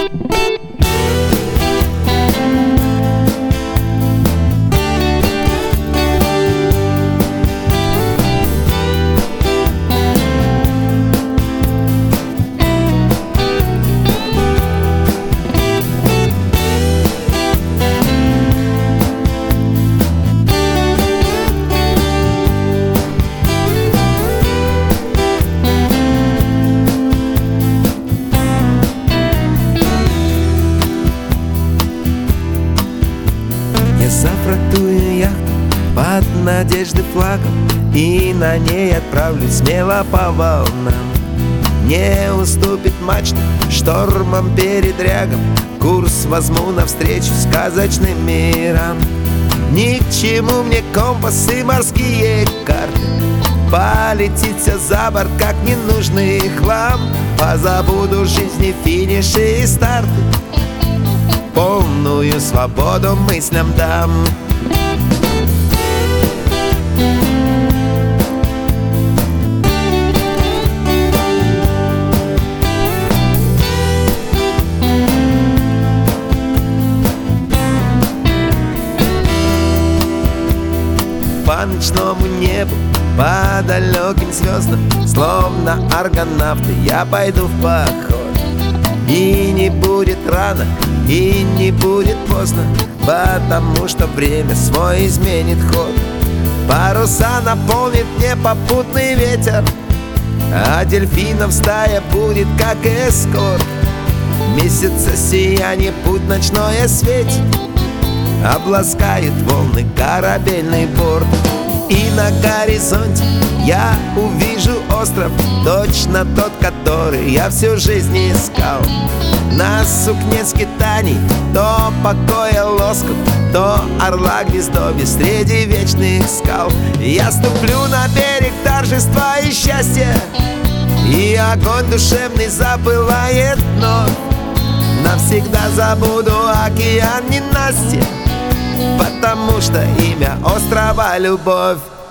Зафрахтую яхту под надежды флагом и на ней отправлюсь смело по волнам. Не уступит мачта штормом передрягам, курс возьму навстречу сказочным мирам. Ни к чему мне компас и морские карты, полетит все за борт, как ненужный хлам. Позабуду жизни финиши и старты, полную свободу мыслям дам. По ночному небу, по далеким звездам, словно аргонавты, я пойду в поход. И не будет рано, и не будет поздно, потому что время свой изменит ход. Паруса наполнит непопутный ветер, а дельфинов стая будет как эскорт. Месяца сияние путь ночное светит, обласкает волны корабельный порт. И на горизонте я увижу остров, точно тот, который я всю жизнь искал. На сукне скитаний то покоя лоскут, то орла гнездовье среди вечных скал. Я ступлю на берег торжества и счастья, и огонь душевный запылает вновь. Навсегда забуду океан ненастья, потому что имя острова — любовь.